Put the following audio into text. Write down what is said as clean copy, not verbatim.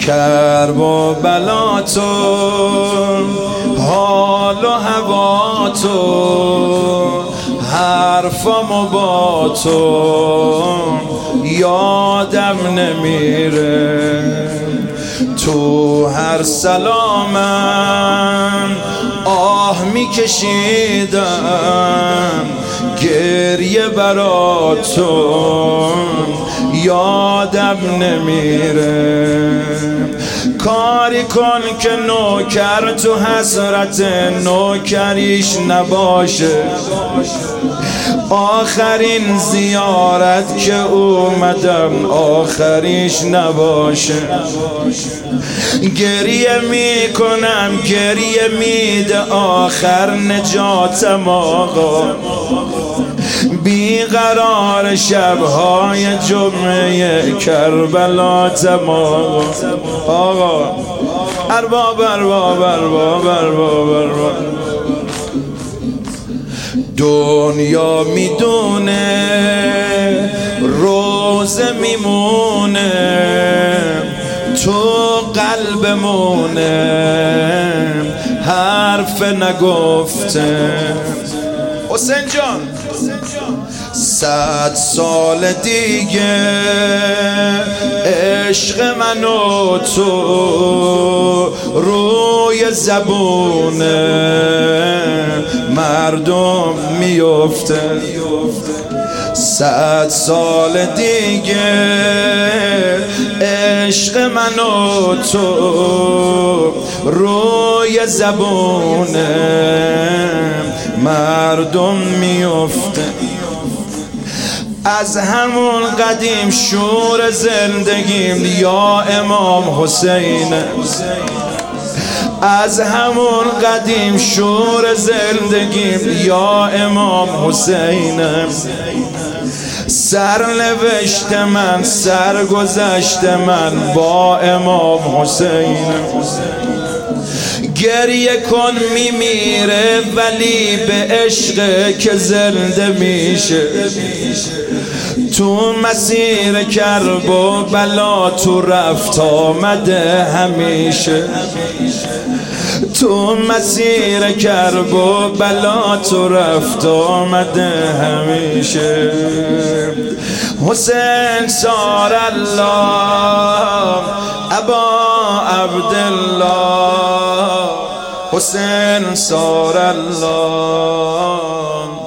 کرب و بلا تو، حال و هوا تو، حرفم با تو یادم نمیره. تو هر سلامم آه میکشیدم، گریه برا تو یادم نمیره. کاری کن که نوکر تو حسرت نوکریش نباشه، آخرین زیارت که اومدم آخریش نباشه. گریه میکنم گریه میده آخر نجاتم آقا، بیقرار شبهای جمعه کربلاتم آقا. ارباب ارباب ارباب ارباب ارباب. دنیا میدونه روزه میمونه، تو قلبمونه حرف نگفته. حسین جان 100 سال دیگه عشق من و تو روی زبون مردم میفته. 100 سال دیگه عشق من و تو روی زبون مردم میفته. از همون قدیم شور زندگیم یا امام حسین، از همون قدیم شور زندگیم یا امام حسین. سرنوشت من سرگذشت من با امام حسین. گریه کن میمیره ولی به عشق که زنده میشه. تو مسیر کرب و بلا تو رفت آمده همیشه. تو مسیر کرب و بلا تو رفت آمده همیشه. حسین سار الله ابا عبدالله، حسین سار الله.